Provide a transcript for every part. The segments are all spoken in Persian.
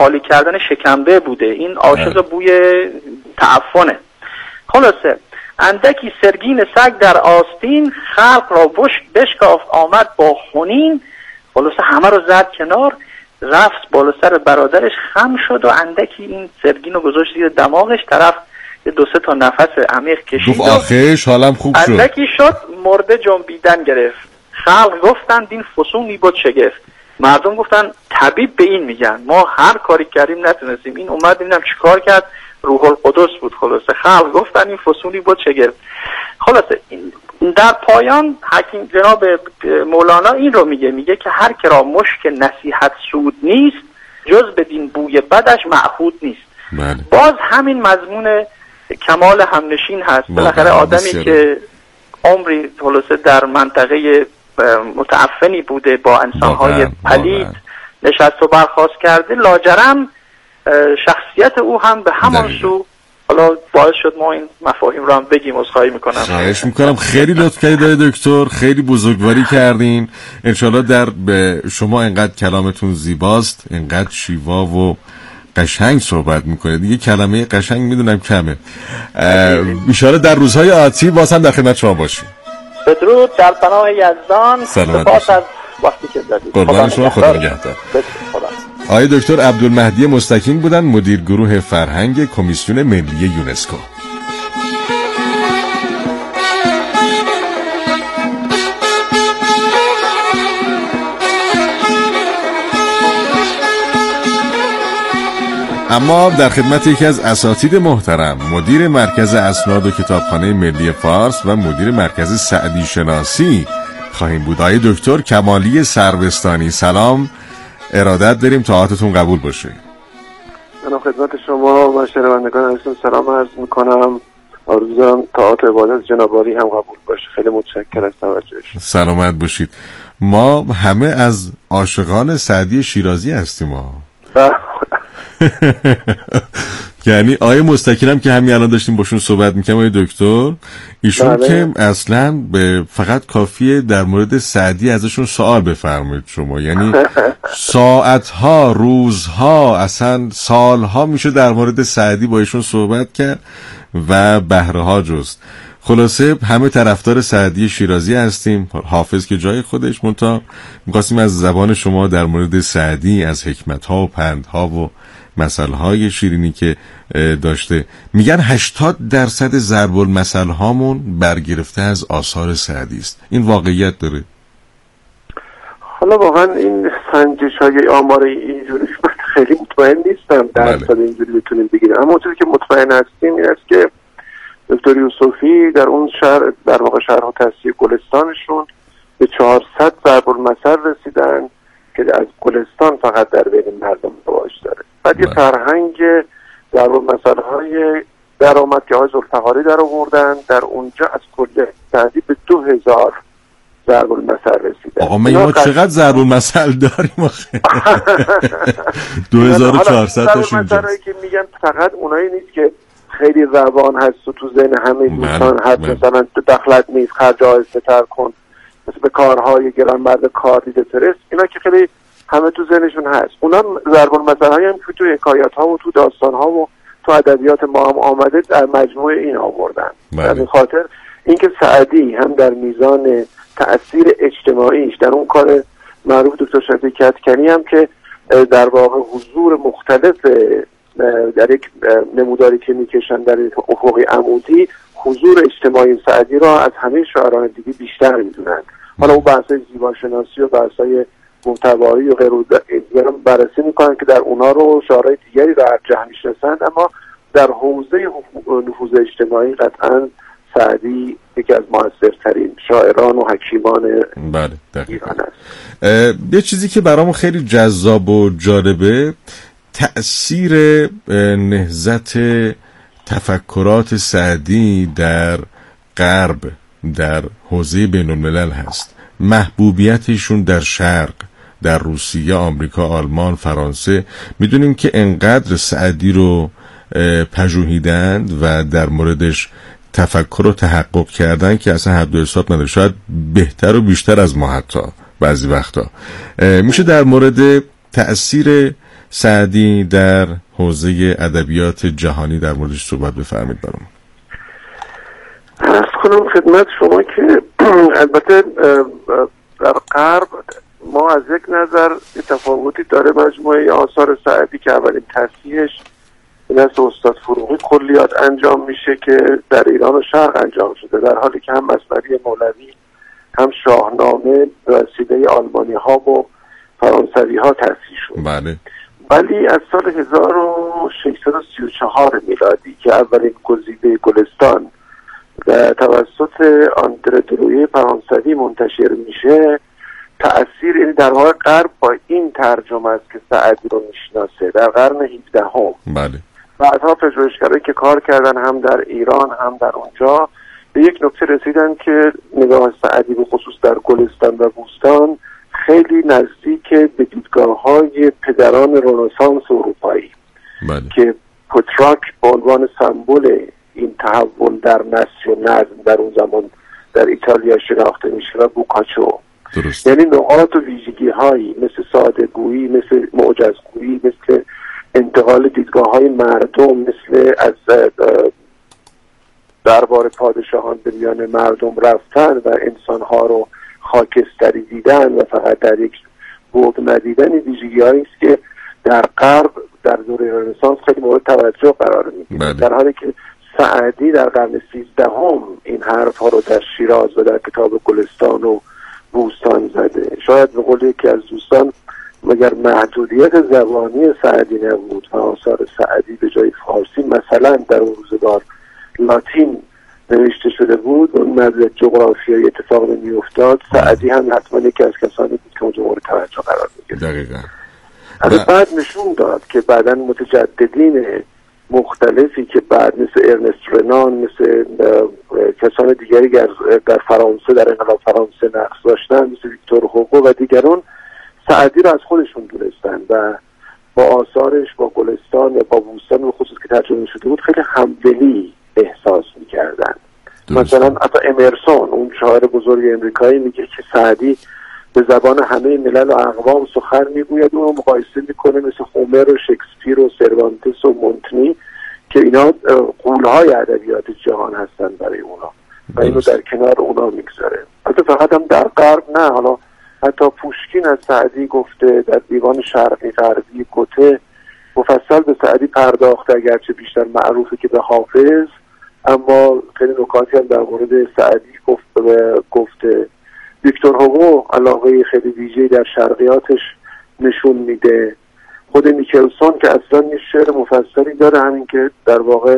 خالی کردن شکمبه بوده. این عاشق بوی تعفنه. خلاصه اندکی سرگین سگ در آستین، خلق را بشکافت آمد با خونین. خلاصه همه رو زد کنار، رفت بالا سر برادرش خم شد و اندکی این سرگین رو گذاشت زیر دماغش. طرف یه 2-3 تا نفس عمیق کشید گفت آخرش حالم خوب شد. اندکی شد مرده جنبیدن گرفت. خلق گفتن این فسونی بود شگفت. مردم گفتن طبیب به این میگن، ما هر کاری کردیم نتونستیم. این اومد ببینم چیکار کرد، روح القدس بود. خلاصه خلق گفتن این فسونی بود شگفت. خلاصه در پایان حکیم جناب مولانا این رو میگه که هر که را مشک نصیحت سود نیست، جز بدین بوی بدش معهود نیست. باز همین مضمون کمال همنشین هست. بالاخره آدمی که عمری خلاصه در منطقه متعفنی بوده، با انسانهای پلید نشست و برخاست کرده، لاجرم شخصیت او هم به همان سو حالا باعث شد ما این مفاهیم رو هم بگیم. عذرخواهی میکنم. خواهش میکنم. خیلی لطف کردید دکتر، خیلی بزرگواری کردین. انشالله در شما انقدر کلامتون زیباست، انقدر شیوا و قشنگ صحبت میکنه، دیگه کلمه قشنگ میدونم کمه. انشالله در روزهای آتی باز هم در خدمت شما باشیم. بدرود در پناه یزدان. سپاس از وقتی که دادید. قربان شما، خدا نگهدار. آقای دکتر عبدالمهدی مستکین بودن، مدیر گروه فرهنگ کمیسیون ملی یونسکو. اما در خدمت یکی از اساتید محترم، مدیر مرکز اسناد و کتابخانه ملی فارس و مدیر مرکز سعدی شناسی خواهیم بود. آقای دکتر کمالی سروستانی، سلام، ارادت داریم طاعتتون قبول باشه. من خدمت شما و شنوندگان عزیزم سلام عرض میکنم. آرزو دارم طاعت عبادت جناب عالی هم قبول باشه. خیلی متشکرم از توجهش. سلامت باشید. ما همه از عاشقان سعدی شیرازی هستیم ها. یعنی آیه مستکینم که همین الان داشتیم باشون صحبت میکنم، آیه دکتر ایشون که اصلا فقط کافیه در مورد سعدی ازشون سوال بفرمایید شما، یعنی ساعتها، روزها، اصلا سالها میشه در مورد سعدی با ایشون صحبت کرد و بهره ها جست. خلاصه همه طرفدار سعدی شیرازی هستیم، حافظ که جای خودش، منتها می‌خواستیم از زبان شما در مورد سعدی، از حکمت‌ها و پندها و مثل‌های شیرینی که داشته. میگن 80% ضرب المثل هامون برگرفته از آثار سعدی است. این واقعیت داره؟ حالا واقعا این سنجش‌های آمار اینجوری خیلی مطمئن نیستم درصد اینجوری بتونیم بگیریم، اما چیزی که مطمئن هستیم این است که دکتر یوسفی در اون شهر، در واقع شهر و تأسیس گلستانشون به 400 ضرب المثل رسیدن که از گلستان فقط در بین مردم رواج داره. بعد یه فرهنگ ضرب المثل‌های در آمد که آقای ذوالفقاری در آوردن، در اونجا از کل سعدی به 2000 ضرب المثل رسیدن. آقا ما چقدر ضرب المثل داریم آخه؟ 2400 تاش اینجاست. که میگن فقط اونایی نیست که خیلی روان هست و تو ذهن همه دوستان هست، مثلا دخلت نیست، خرج آهسته تر کن، مثل به کارهای گرانمرد کار دیده فرست، اینا که خیلی همه تو ذهنشون هست. اونا ضرب المثل هایی هم که تو حکایت ها و تو داستان ها و تو ادبیات ما هم آمده در مجموعه این آوردن. در این خاطر اینکه سعدی هم در میزان تأثیر اجتماعیش در اون کار معروف دکتر شفیع کدکنی هم که در واقع حضور مختلف در یک نموداری که میکشن در افق عمودی، حضور اجتماعی سعدی را از همه شاعران دیگه بیشتر میدونن. حالا اون بحثای زیباشناسی و بحثای محتوایی و غیر بررسی میکنن که در اونا رو شاعرای دیگری را ارجح میشناسند، اما در حوزه نفوذ اجتماعی قطعا سعدی یکی از موثرترین شاعران و حکیمان ایران است. یه چیزی که برامون خیلی جذاب و جالبه، تأثیر نهضت تفکرات سعدی در غرب، در حوزه بین الملل هست. محبوبیتشون در شرق، در روسیه، آمریکا، آلمان، فرانسه. میدونیم که انقدر سعدی رو پژوهیدند و در موردش تفکر و تحقق کردن که اصلا حد و حساب نداره، شاید بهتر و بیشتر از ما حتی بعضی وقتا. میشه در مورد تأثیر سعدی در حوزه ادبیات جهانی در موردش صحبت بفرمایید برام. عرض کنم خدمت شما که البته در غرب ما از یک نظر تفاوتی داره. مجموعه آثار سعدی که اولین تصحیحش نزد استاد فروغی کلیات انجام میشه که در ایران و شرق انجام شده، در حالی که هم مثنوی مولوی هم شاهنامه به وسیله آلمانی ها و فرانسوی ها تصحیح شد. بله. ولی از سال 1634 میلادی که اولین گزیده گلستان توسط آندره درویه فرانسوی منتشر میشه، تأثیر این در واقع غرب با این ترجمه است که سعدی رو میشناسه در قرن 17 هم. بله. بعدها پژوهشگرایی که کار کردن هم در ایران هم در اونجا به یک نکته رسیدن که نگاه سعدی به خصوص در گلستان و بوستان خیلی نزدیک به دیدگاه‌های پدران رنسانس اروپایی. بله. که پتراک به عنوان سمبل این تحول در نثر و نظم در اون زمان در ایتالیا شناخته میشه و بوکاچو. درست. یعنی نقاط و ویژگی‌هایی مثل ساده‌گویی، مثل معجزگویی، مثل انتقال دیدگاه‌های مردم، مثل از دربار پادشاهان به میان مردم رفتن و انسان‌ها رو خاکستری دیدن و فقط در یک بعد ندیدن، ویژگی‌هایی است که در غرب در دوره رنسانس خیلی مورد توجه قرار می‌گیره. در حالی که سعدی در قرن 13 این حرف‌ها رو در شیراز و در کتاب گلستان و بوستان زده. شاید به قول یکی از دوستان مگر محدودیت زبانی سعدی نبود و آثار سعدی به جای فارسی مثلا در اون روزگار لاتین نوشته شده بود، اون مدل جغرافیایی اتفاق نمی‌افتاد، سعدی هم حتما یکی از کسانی بود که اونجا مورد توجه قرار می‌گرفت. دقیقاً. بعد نشون داد که بعداً متجددین مختلفی که بعد مثل ارنست رنان، مثل کسان دیگری در فرانسه در انقلاب فرانسه نقش داشتن، مثل ویکتور هوگو و دیگران، سعدی را از خودشون دونستن و با آثارش، با گلستان و با بوستان به خصوص که ترجمه شده بود خیلی همدلی احساس می‌کردن. مثلا حتی امرسون، اون شاعر بزرگ امریکایی، میگه که سعدی به زبان همه ملل و اقوام سخن میگوید، اون رو مقایسه میکنه مثل هومر و شکسپیر و سروانتس و مونتنی که اینا غول‌های ادبیات جهان هستن برای اونا و اینو در کنار اونا میگذاره. حتی فقط هم در غرب نه، حالا حتی پوشکین از سعدی گفته، در دیوان شرقی غربی گوته مفصل به سعدی پرداخته، اگرچه بیشتر معروفه که به حافظ، اما خیلی نکاتی هم در مورد سعدی گفته. ویکتور هوگو علاقه خیلی ویژه‌ای در شرقیاتش نشون میده. خود نیکلسون که اصلا یه شعر مفصلی داره، همین که در واقع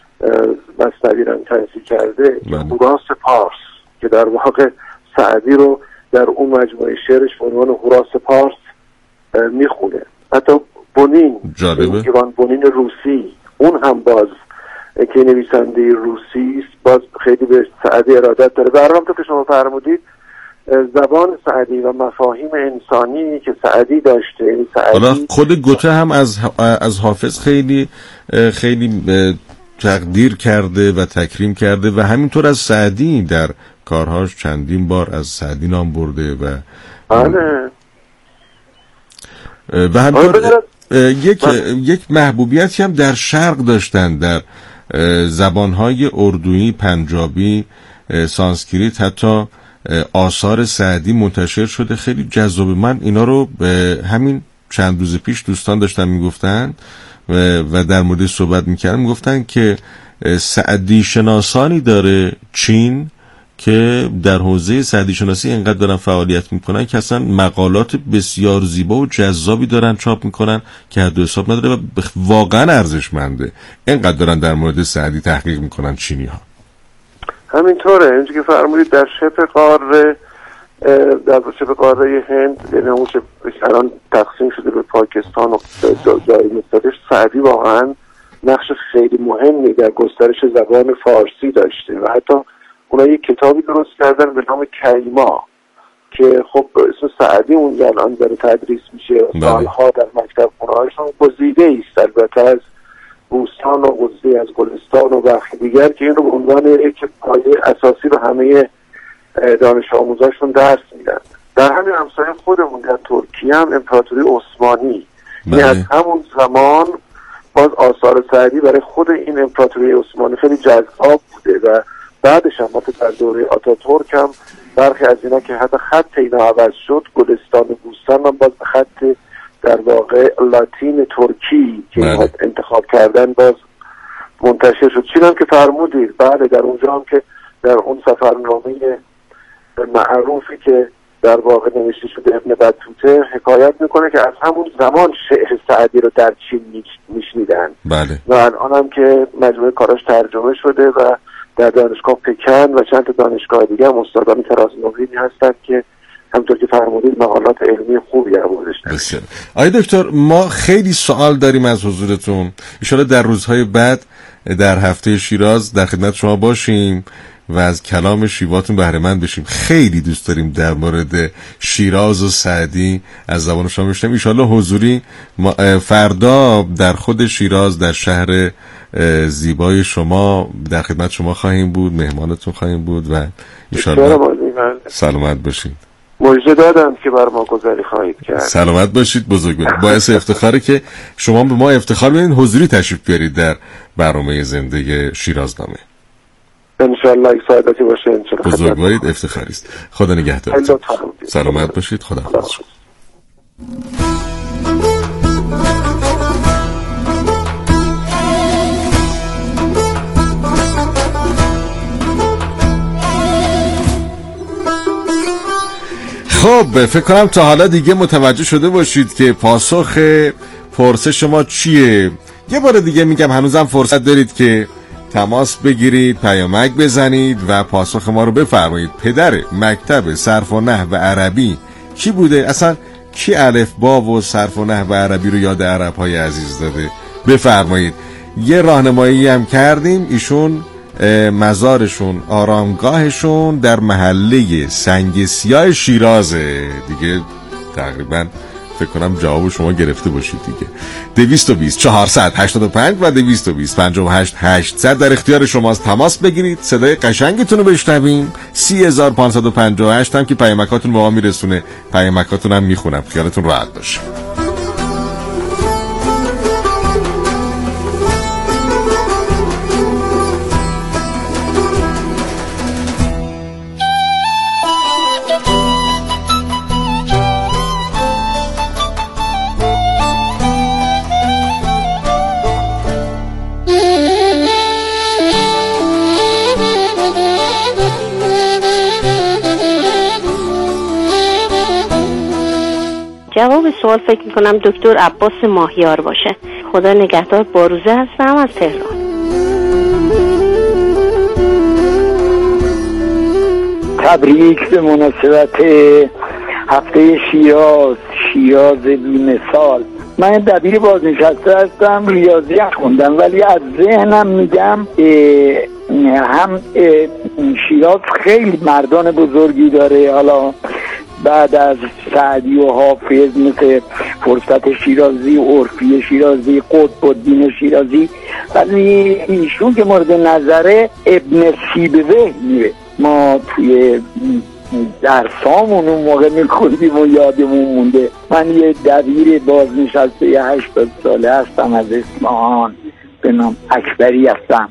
مثنوی رو تنظیم کرده، هوراس پارس، که در واقع سعدی رو در اون مجموعه شعرش به عنوان هوراس پارس میخونه. حتی بونین، ایوان بونین روسی، اون هم باز که نویسنده روسی است، باز خیلی به سعدی ارادت داره. و همونطور که شما فرمودید زبان سعدی و مفاهیم انسانی که سعدی داشته، یعنی سعدی خود گوته هم از حافظ خیلی تقدیر کرده و تکریم کرده و همینطور از سعدی در کارهاش چندین بار از سعدی نام برده و و همینطور یک محبوبیتی هم در شرق داشتن، در زبانهای اردویی، پنجابی، سانسکریت، حتی آثار سعدی منتشر شده، خیلی جذاب. من اینا رو همین چند روز پیش دوستان داشتن میگفتن و در مورد صحبت میکردن، میگفتن که سعدی شناسانی داره چین که در حوزه سعدی شناسی اینقدر دارن فعالیت میکنن که اصلا مقالات بسیار زیبا و جذابی دارن چاپ میکنن که حد و حساب نداره و واقعا ارزشمنده. اینقدر دارن در مورد سعدی تحقیق میکنن چینی ها. همینطوره، اینجا که فرمودید در شبه قاره هند، یعنی اون الان تقسیم شده به پاکستان و جای مختلف، سعدی واقعا نقش خیلی مهمی در گسترش زبان فارسی داشته و حتی اونا یک کتابی درست کردن به نام کیما که خب اسم سعدی اونجا الان داره تدریس میشه، سالها در مکتب خونه‌هایشون گزیده ایست البته از بوستان و گزیده از گلستان و برخی دیگر که این رو به عنوان یک پایه اساسی رو همه دانش آموزاشون درس میدن. در همین همسایه خودمون در ترکیه هم امپراتوری عثمانی یعنی از همون زمان باز آثار سعدی برای خود این امپراتوری عثمانی خیلی جذاب بوده و بعدش هم حتی در دوره آتاتورک هم برخی از اینا که حتی خط اینا عوض شد، گلستان بوستان هم باز خط در واقع لاتین ترکی که انتخاب کردن باز منتشر شد. چین هم که فرمودید، بله در اونجا هم که در اون سفرنامه معروفی که در واقع نوشته شده ابن بطوطه حکایت میکنه که از همون زمان شعر سعدی رو در چین میشنیدن. بله. و الان هم که مجموعه کاراش ترجمه شده و در دانشگاه پکن و چند تا دانشگاه دیگه هم استادان ترازنوینی هستن که همونطور که فرمودید مقالات علمی خوبی آوردن. بسیار. آقای دکتر، ما خیلی سوال داریم از حضورتون. ان شاءالله در روزهای بعد در هفته شیراز در خدمت شما باشیم و از کلام شیواتون بهره مند بشیم. خیلی دوست داریم در مورد شیراز و سعدی از زبان شما بشنویم. ان شاءالله حضوری فردا در خود شیراز در شهر زیبای شما در خدمت شما خواهیم بود، مهمانتون خواهیم بود و ان شاءالله سلامت باشید. مژده دادم که بر ما گذاری خواهید کرد. سلامت باشید، بزرگ باشید. باعث افتخاره که شما به ما افتخار بدین حضوری تشریف بیارید در برنامه زنده شیرازنامه. انشالله یک سعادتی باشه. انشالله بزرگوارید، افتخاری است. خدا نگهدارتون. سلامت باشید. خدا حافظ. خب فکر کنم تا حالا دیگه متوجه شده باشید که پاسخ پرسش ما چیه. یه بار دیگه میگم هنوزم فرصت دارید که تماس بگیرید، پیامک بزنید و پاسخ ما رو بفرمایید. پدر مکتب صرف و نحو عربی کی بوده؟ اصلا کی الف با و صرف و نحو عربی رو یاد عرب‌های عزیز داده؟ بفرمایید. یه راهنمایی هم کردیم، ایشون مزارشون، آرامگاهشون در محله سنگ سیاه شیرازه دیگه. تقریبا فکر کنم جواب شما گرفته باشید دیگه. 220 485 و 220 58 800 در اختیار شماست. تماس بگیرید، صدای قشنگتون رو بشنویم. 3558 هم که پیامکاتون به ما میرسونه، پیامکاتون هم میخونم، خیالتون راحت باشه. جواب سوال فکر میکنم دکتر عباس ماهیار باشه. خدا نگهدار. باروزه هستم از تهران. تبریک به مناسبت هفته شیراز بی‌مثال. من دبیر بازنشسته هستم، ریاضی خوندم، ولی از ذهنم میگم هم شیراز خیلی مردان بزرگی داره. حالا بعد از سعدی و حافظ مثل فرصت شیرازی، عرفی شیرازی، قطب الدین شیرازی، ولی ایشون که مورد نظره ابن سیبویه میره. ما توی درسامون اون موقع میخوندیم و یادمون مونده. من یه دبیر بازنشسته 80 ساله هستم از اصفهان، به نام اکبری هستم.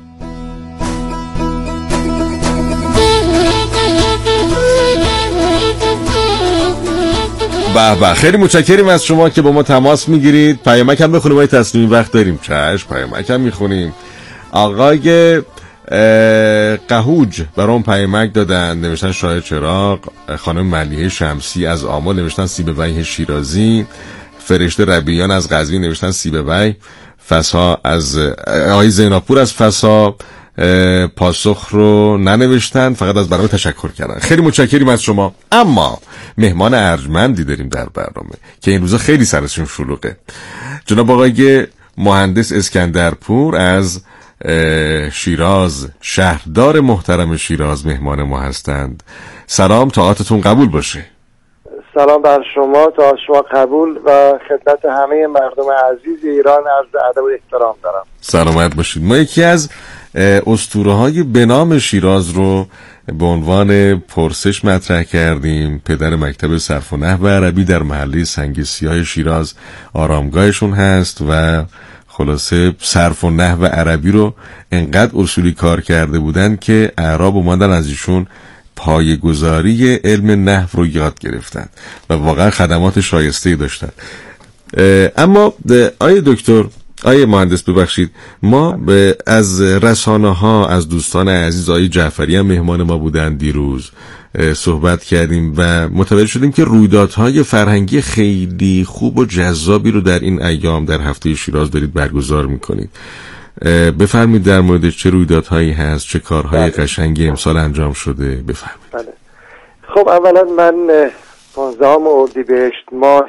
به خیلی متشکریم از شما که با ما تماس میگیرید. پیامک هم بخونیم، ما تصمیم وقت داریم. چشم، پیامک هم میخونیم. آقای قهوج برام پیامک دادن، نوشتن شاه چراغ. خانم ملیحه شمسی از آمل نوشتن سیبویه شیرازی. فرشته ربیعیان از قزوین نوشتن سیبویه. فسا از آقای زیناپور از فسا پاسخ رو ننوشتن، فقط از برنامه تشکر کردن. خیلی متشکریم از شما. اما مهمان ارجمندی داریم در برنامه که این روزا خیلی سرشون شلوغه. جناب آقای مهندس اسکندرپور از شیراز، شهردار محترم شیراز، مهمان ما هستند. سلام، طاعتتون قبول باشه. سلام بر شما، تا شما قبول و خدمت همه مردم عزیز ایران عرض ادب و احترام دارم. سلامت باشید. ما یکی از اسطوره‌های به نام شیراز رو به عنوان پرسش مطرح کردیم. پدر مکتب صرف و نحو عربی در محله سنگ سیاه شیراز آرامگاهشون هست و خلاصه صرف و نحو عربی رو انقدر اصولی کار کرده بودن که اعراب اومدن از ایشون پایه‌گذاری علم نحو رو یاد گرفتن و واقعا خدمات شایسته‌ای داشتن. اما آیه دکتر، آیه مهندس ببخشید، ما از رسانه ها، از دوستان عزیز آیه جعفری هم مهمان ما بودن دیروز صحبت کردیم و متوجه شدیم که رویدادهای فرهنگی خیلی خوب و جذابی رو در این ایام در هفته شیراز دارید برگزار میکنید. بفرمید در مورد چه رویدادهایی هست، چه کارهای قشنگی امسال انجام شده بفرمید. بله. خب اولا من 15 اردیبهشت ماه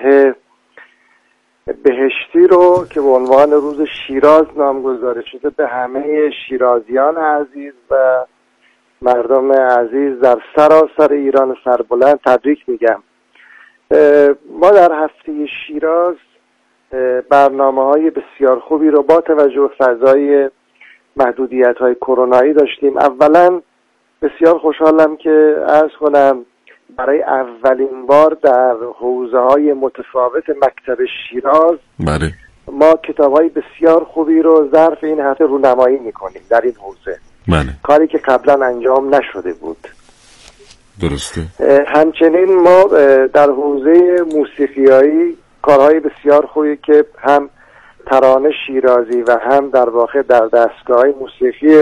بهشتی رو که به عنوان روز شیراز نامگذاری شده به همه شیرازیان عزیز و مردم عزیز در سراسر ایران سربلند تبریک میگم. ما در هفته شیراز برنامه‌های بسیار خوبی رو با توجه به فضای محدودیت‌های کرونایی داشتیم. اولا بسیار خوشحالم که عرض کنم برای اولین بار در حوزه‌های متفاوت مکتب شیراز بله. ما کتاب‌های بسیار خوبی رو ظرف این هفته رونمایی می‌کنیم در این حوزه. بله. کاری که قبلا انجام نشده بود. درسته. همچنین ما در حوزه موسیقیایی کارهای بسیار خوبی که هم ترانه شیرازی و هم در واقع در دستگاه‌های موسیقی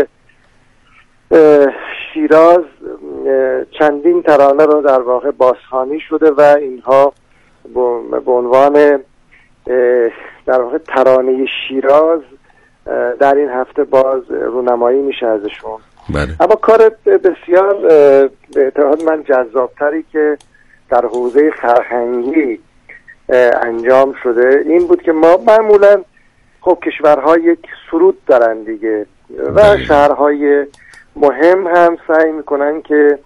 شیراز چندین ترانه رو در واقع بازخوانی شده و اینها به عنوان در واقع ترانه شیراز در این هفته باز رونمایی میشه ازشون. بله. اما کار بسیار به اعتقاد من جذابتری که در حوزه فرهنگی انجام شده این بود که ما معمولا خب کشورها یک سرود دارن دیگه و شهرهای مهم هم سعی میکنن که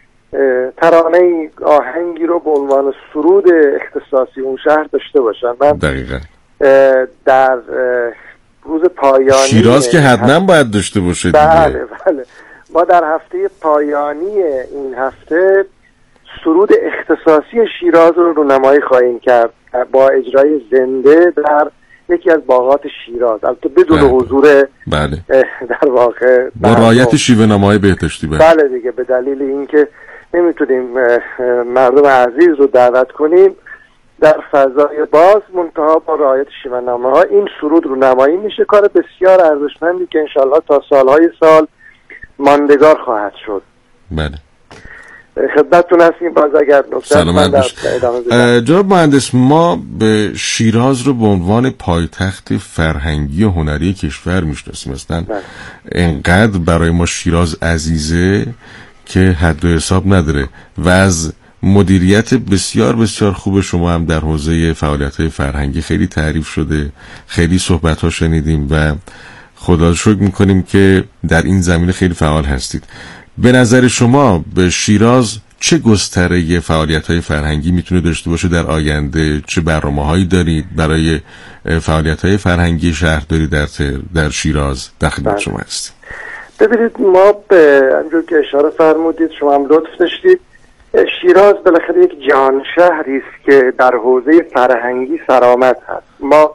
ترانه آهنگی رو به عنوان سرود اختصاصی اون شهر داشته باشن. من دقیقاً در روز پایانی شیراز که حتما باید داشته باشه دیگه. بله. ما در هفته پایانی این هفته سرود اختصاصی شیراز رو رونمایی خواهیم کرد با اجرای زنده در یکی از باغات شیراز، البته بدون حضور بله. در واقع با رعایت شیوه نمای بهداشتی. بله دیگه، به دلیل اینکه نمیتونیم مردم عزیز رو دعوت کنیم در فضای باز، منتها با رعایت شیوه نماها این سرود رونمایی میشه. کار بسیار ارزشمندی که انشالله تا سالهای سال ماندگار خواهد شد. بله. خدمتتون هستیم. باز اگر سلامت باش. جناب مهندس، ما به شیراز رو به عنوان پایتخت فرهنگی و هنری کشور میشناسیم. مثلا انقدر برای ما شیراز عزیزه که حد و حساب نداره و از مدیریت بسیار بسیار خوب شما هم در حوزه فعالیت‌های فرهنگی خیلی تعریف شده، خیلی صحبت‌ها شنیدیم و خدا شکر می‌کنیم که در این زمینه خیلی فعال هستید. به نظر شما به شیراز چه گستره فعالیت‌های فرهنگی میتونه داشته باشه در آینده؟ چه برنامه‌هایی دارید برای فعالیت‌های فرهنگی شهرداری در شیراز؟ در خدمت شما هستیم. ببینید، ما به همونجور که اشاره فرمودید، شما هم لطف داشتید، شیراز بالاخره یک جان شهری است که در حوزه فرهنگی سرآمد هست. ما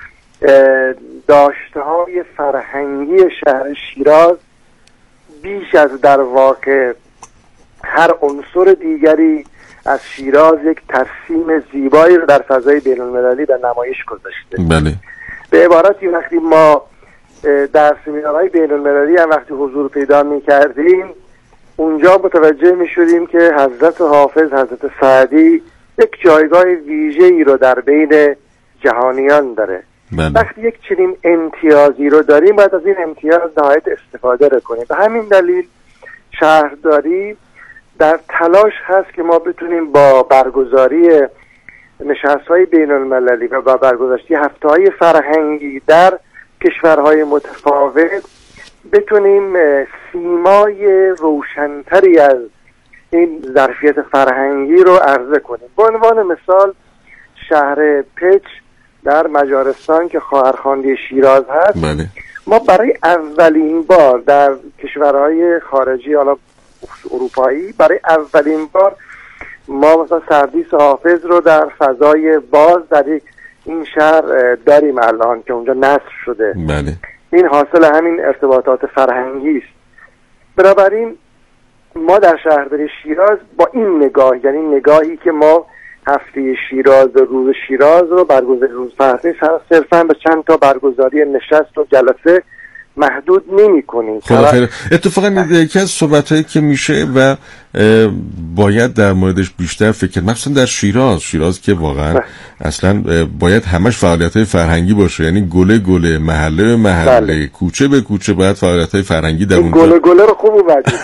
داشته‌های فرهنگی شهر شیراز بیش از در واقع هر عنصر دیگری از شیراز یک ترسیم زیبایی رو در فضای بین‌المللی به نمایش گذاشته. بله. به عبارتی وقتی ما در سمینارهای بین‌المللی هم وقتی حضور پیدا می‌کردیم، اونجا متوجه می‌شدیم که حضرت حافظ، حضرت سعدی یک جایگاه ویژه‌ای رو در بین جهانیان داره. بله. وقتی یک چنین امتیازی رو داریم باید از این امتیاز نهایت استفاده کنیم. به همین دلیل شهرداری در تلاش هست که ما بتونیم با برگزاری نشست‌های بین‌المللی و با برگزاری هفته‌های فرهنگی در کشورهای متفاوت بتونیم سیمای روشن‌تری از این ظرفیت فرهنگی رو عرضه کنیم. به عنوان مثال شهر پچ در مجارستان که خواهرخوانده شیراز هست، بله. ما برای اولین بار در کشورهای خارجی، حالا اروپایی برای اولین بار ما مثلا سردیس حافظ رو در فضای باز در این شهر داریم الان که اونجا نصر شده. بله. این حاصل همین ارتباطات فرهنگی است. بنابراین ما در شهرداری شیراز با این نگاه، یعنی نگاهی که ما هفته شیراز و روز شیراز رو برگزاری روز فرهنگی صرفا به چند تا برگزاری نشست و جلسه محدود نمی کنیم. خدا خیره. اتفاقا یکی از صحبتایی که میشه و باید در موردش بیشتر فکر، مخصوصا در شیراز که واقعا اصلا باید همش فعالیت‌های فرهنگی باشه، یعنی گله گله، محله به محله، کوچه به کوچه باید فعالیت‌های فرهنگی در اونجا. گله گله رو خوب اومدید.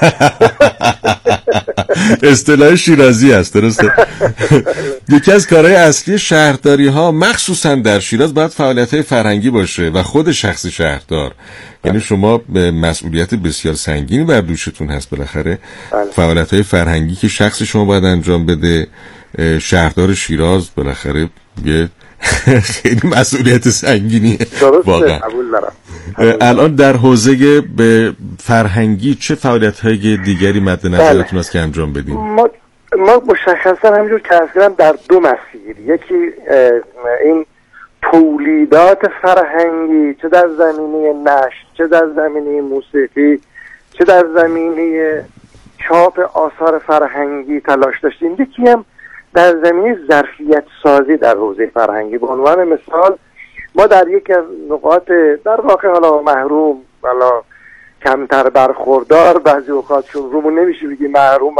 اصطلاح شیرازی است، درسته؟ یکی از کارهای اصلی شهرداری‌ها مخصوصا در شیراز باید فعالیت‌های فرهنگی باشه و خود شخص شهردار، یعنی شما مسئولیت بسیار سنگینی بر دوشتون هست بالاخره. فعالیت‌های فرهنگی که شخص شما باید انجام بده، شهردار شیراز بالاخره یه خیلی مسئولیت سنگینیه واقعا. الان در حوزه به فرهنگی چه فعالیت‌های دیگری مد نظرتون است که انجام بدین؟ ما مشخصا همینجور که از کردم در دو مسیر، یکی این تولیدات فرهنگی، چه در زمینه نشر، چه در زمینه موسیقی، چه در زمینه چاپ آثار فرهنگی تلاش داشتیم. یکی هم در زمینه ظرفیت سازی در حوزه فرهنگی. به عنوان مثال ما در یک از نقاط در واقع حالا محروم، حالا کمتر برخوردار، بعضی اوقات چون رومون نمیشه بگی محروم،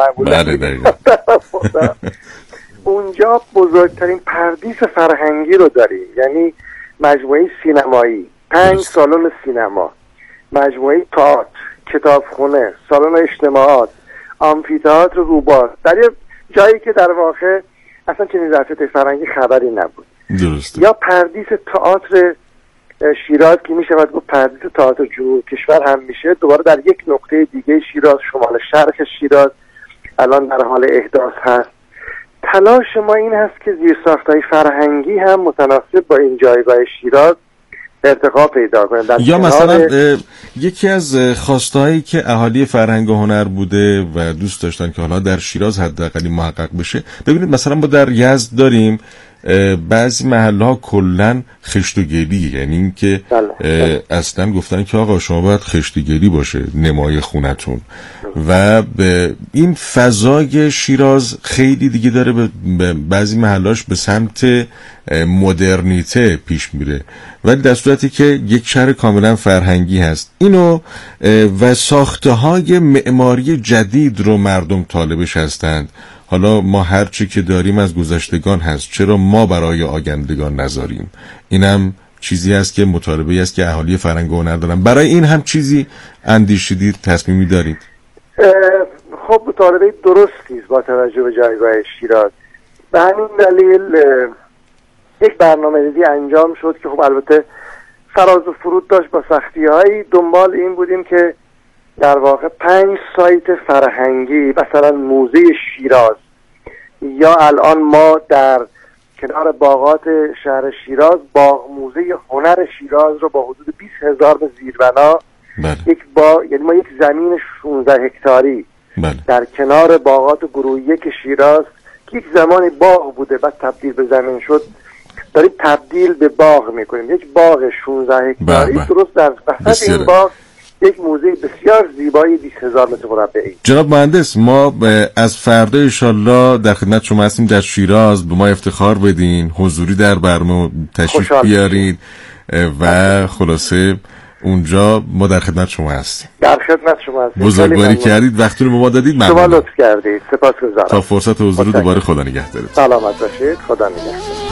اونجا بزرگترین پردیس فرهنگی رو داریم، یعنی مجموعه سینمایی، 5 سالن سینما، مجموعه تئاتر، کتابخونه، سالن اجتماعات، آمفی‌تئاتر روباه، در یه جایی که در واقع اصلا چنین ظرفیت فرهنگی خبری نبود. درسته. یا پردیس تئاتر شیراز که میشه گفت پردیس تئاتر جنوب کشور هم میشه، دوباره در یک نقطه دیگه شیراز، شمال شرق شیراز الان در حال احداث هست. تلاش ما این هست که زیرساخت‌های فرهنگی هم متناسب با این جایگاه شیراز ارتقا پیدا کنه. یا مثلا یکی از خواستهایی که اهالی فرهنگ و هنر بوده و دوست داشتن که حالا در شیراز حداقل محقق بشه، ببینید مثلا ما در یزد داریم بعضی محله ها کلن خشت و گلی، یعنی این که اصلا گفتن که آقا شما باید خشت و گلی باشه نمای خونتون و این فضای شیراز خیلی دیگه داره به بعضی محلاش به سمت مدرنیته پیش میره، ولی در صورتی که یک شهر کاملا فرهنگی هست اینو و ساخته های معماری جدید رو مردم طالبش هستند. حالا ما هر چی که داریم از گذشتگان هست، چرا ما برای آیندگان نذاریم؟ اینم چیزی است که مطالبه‌ای است که اهالی فرهنگ و هنر دارن. برای این هم چیزی اندیشیدید، تصمیمی دارید؟ خب مطالبه درستی است با توجه به جایگاه شیراز. به همین دلیل یک برنامه‌ریزی انجام شد که خب البته فراز و فرود داشت با سختی‌هایی. دنبال این بودیم که در واقع 5 سایت فرهنگی، مثلا موزه شیراز، یا الان ما در کنار باغات شهر شیراز باغ موزه هنر شیراز رو با حدود 20,000 به زیربنا، یعنی ما یک زمین 16 هکتاری در کنار باغات گروه یک شیراز که یک زمانی باغ بوده بعد تبدیل به زمین شد، داریم تبدیل به باغ میکنیم. یک باغ 16 هکتاری درست در وسط این باغ یک موزه بسیار زیبایی 20,000 متر مربعی. جناب مهندس، ما از فردا انشالله در خدمت شما هستیم در شیراز، به ما افتخار بدین، حضوری در برنامه تشریف بیارید و خلاصه اونجا ما در خدمت شما هستیم. در خدمت شما هستیم. بزرگواری کردید، وقتتون رو به ما دادید. شما لطف کردید. سپاسگزارم. تا فرصت حضور دوباره خدا نگهدارتون. سلامت باشید. خدا نگهدار.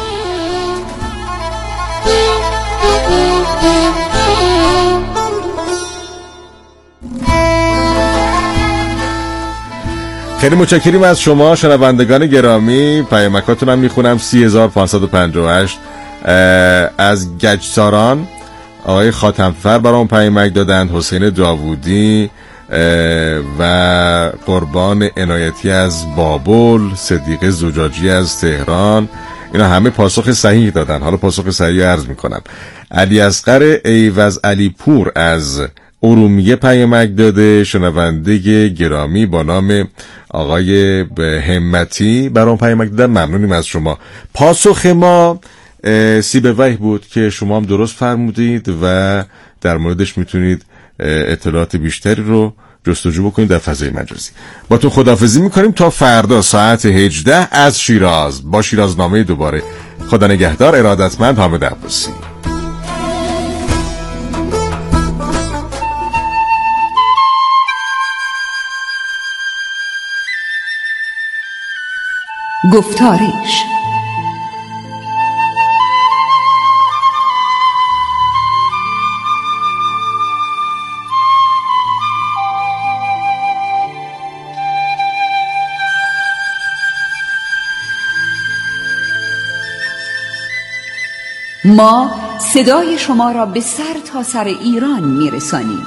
خیلی متشکریم از شما شنوندگان گرامی. پیامکاتون هم میخونم. 3558 از گچساران آقای خاتمفر برام پیامک دادند، حسین داوودی و قربان عنایتی از بابل، صدیقه زجاجی از تهران، اینا همه پاسخ صحیح دادن. حالا پاسخ صحیح عرض میکنم. علی اصغر ایوز علی پور از ارومیه پیامک داده. شنونده گرامی با نام آقای همتی برام پیامک دادن، ممنونیم از شما. پاسخ ما سیب وحی بود که شما هم درست فرمودید و در موردش میتونید اطلاعات بیشتری رو جستجو بکنید در فضای مجازی. با تو خداحافظی میکنیم تا فردا ساعت 18 از شیراز با شیرازنامه دوباره. خدا نگهدار. ارادتمند حامد عباسی. گفتارش ما صدای شما را به سر تا سر ایران میرسانیم.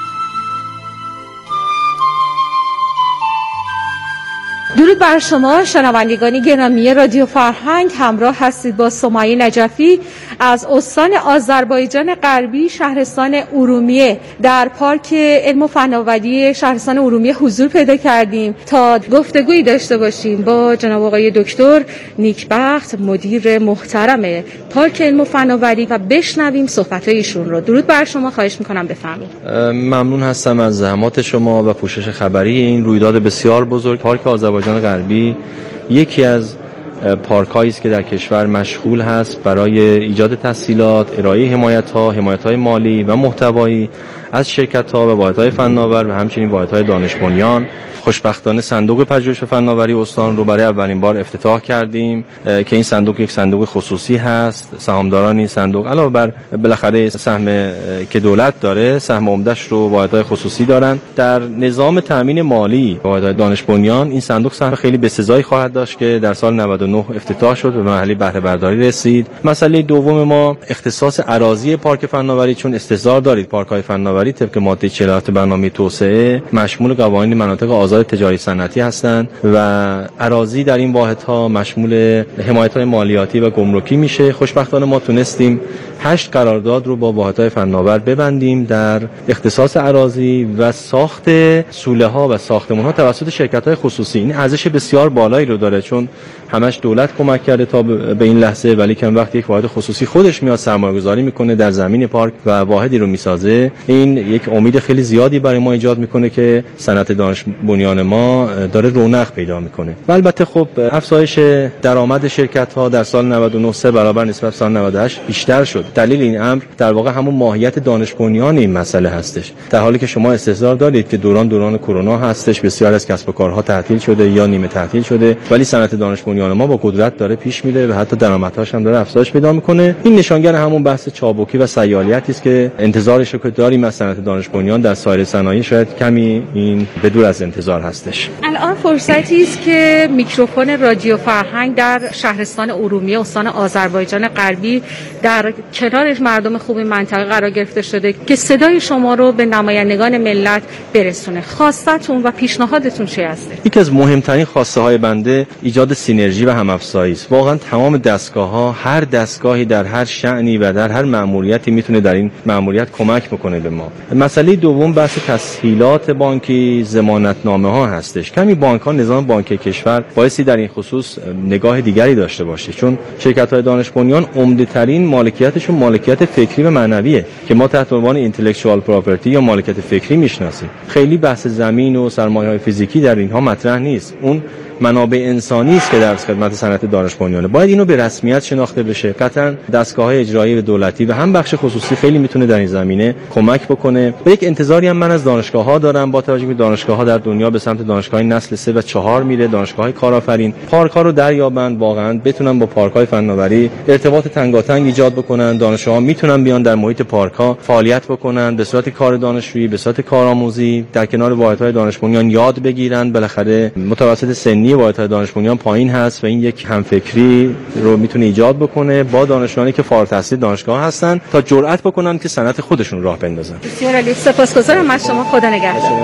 درود بر شما شنوندگان گرامی رادیو فرهنگ. همراه هستید با سمیه نجفی از استان آذربایجان غربی، شهرستان ارومیه. در پارک علم و فناوری شهرستان ارومیه حضور پیدا کردیم تا گفتگویی داشته باشیم با جناب آقای دکتر نیکبخت، مدیر محترم پارک علم و فناوری، و بشنویم صحبت‌های ایشون رو. درود بر شما، خواهش می‌کنم بفرمایید. ممنون هستم از زحمات شما و پوشش خبری این رویداد بسیار بزرگ. پارک آذربایجان غربی یکی از پارک‌هایی است که در کشور مشغول هست برای ایجاد تسهیلات، ارائه حمایت‌های مالی و محتوایی از شرکت‌ها و واحدهای فناور و همچنین واحدهای دانش بنیان. خوشبختانه صندوق پژوهش فناوری استان رو برای اولین بار افتتاح کردیم که این صندوق یک صندوق خصوصی هست. سهامداران این صندوق علاوه بر بالاخره سهم که دولت داره، سهم عمده‌اش رو واحدهای خصوصی دارن. در نظام تامین مالی واحدهای دانش بنیان این صندوق سهم خیلی بسزایی خواهد داشت که در سال 99 افتتاح شد و به مرحله بهره برداری رسید. مسئله دوم ما اختصاص اراضی پارک فناوری، چون استحضار دارید پارک‌های فناوری طبق ماده 47 برنامه توسعه مشمول قوانین مناطق آزاد تجاری صنعتی هستند و اراضی در این واحدها مشمول حمایت‌های مالیاتی و گمرکی میشه. خوشبختانه ما تونستیم 8 قرارداد رو با واحدهای فناور ببندیم در اختصاص اراضی و ساخت سوله‌ها و ساختمان‌ها توسط شرکت‌های خصوصی. این ارزش بسیار بالایی رو داره چون همش دولت کمک کرده تا به این لحظه، ولی که وقتی یک واحد خصوصی خودش میاد سرمایه‌گذاری میکنه در زمین پارک و واحدی رو میسازه، این یک امید خیلی زیادی برای ما ایجاد میکنه که صنعت دانش بنیان ما داره رونق پیدا میکنه. و البته خب افزایش درآمد شرکت‌ها در سال 99 3 برابر نسبت سال 98 بیشتر شد. دلیل این امر در واقع همون ماهیت دانش بنیان این مسئله هستش. در حالی که شما استحضار دارید که دوران کرونا هستش، بسیار از کسب و کارها تعطیل شده یا نیمه تعطیل شده، ولی صنعت دانش بنیان ما با قدرت داره پیش میره و حتی درآمدهاش هم داره افزایش پیدا میکنه. این نشانگر همون بحث چابکی و سیالیتی است که انتظارش رو که داریم از صنعت دانش بنیان در سایر صنایع شاید کمی این بدور از انتظار هستش. الان فرصتی است که میکروفون رادیو فرهنگ در شهرستان ارومیه استان آذربایجان غربی در کنار مردم خوب منطقه قرار گرفته شده که صدای شما رو به نمایندگان ملت برسونه. خواستتون و پیشنهادتون چه هست؟ یکی از مهمترین خواسته های بنده ایجاد سینرژی و هم‌افزایی است. واقعا تمام دستگاه‌ها، هر دستگاهی در هر شأنی و در هر مأموریتی میتونه در این مأموریت کمک بکنه به ما. مسئله دوم بحث تسهیلات بانکی، ضمانتنامه‌ها هستش. کمی بانک‌ها، نظام بانکی کشور بایستی در این خصوص نگاه دیگری داشته باشه، چون شرکت‌های دانش بنیان عمده‌ترین مالکیتشون مالکیت فکری و معنویه که ما تحت عنوان اینتלקچوال پراپرتی یا مالکیت فکری میشناسیم. خیلی بحث زمین و سرمایه‌های فیزیکی در اینها مطرح نیست. اون منابع انسانی است که در خدمت صنعت دانش بنیانه. باید اینو به رسمیت شناخته بشه. قطعاً دستگاه‌های اجرایی و دولتی و هم بخش خصوصی خیلی میتونه در این زمینه کمک بکنه. و یک انتظاری هم من از دانشگاه‌ها دارم، با توجه به دانشگاه‌ها در دنیا به سمت دانشگاه‌های نسل 3 و 4 میره، دانشگاه‌های کارآفرین، پارک‌ها رو دریابند، واقعاً بتونن با پارک‌های فناوری ارتباط تنگاتنگ ایجاد بکنن. دانشجوها میتونن بیان در محیط پارک‌ها فعالیت بکنن به صورت کار دانشجویی، به صورت کارآموزی، در کنار واحدهای دانش بنیان یاد بگیرن. بالاخره متوسط سنی واحدهای دانش بنیان پایین هست و این یک همفکری رو میتونه ایجاد بکنه با دانشجویانی که فارغ التحصیل دانشگاه هستن تا جرأت بکنن که صنعت خودشون راه بندازن. بسیار عالی، سپاسگزارم از شما. خدا نگهدار.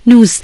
19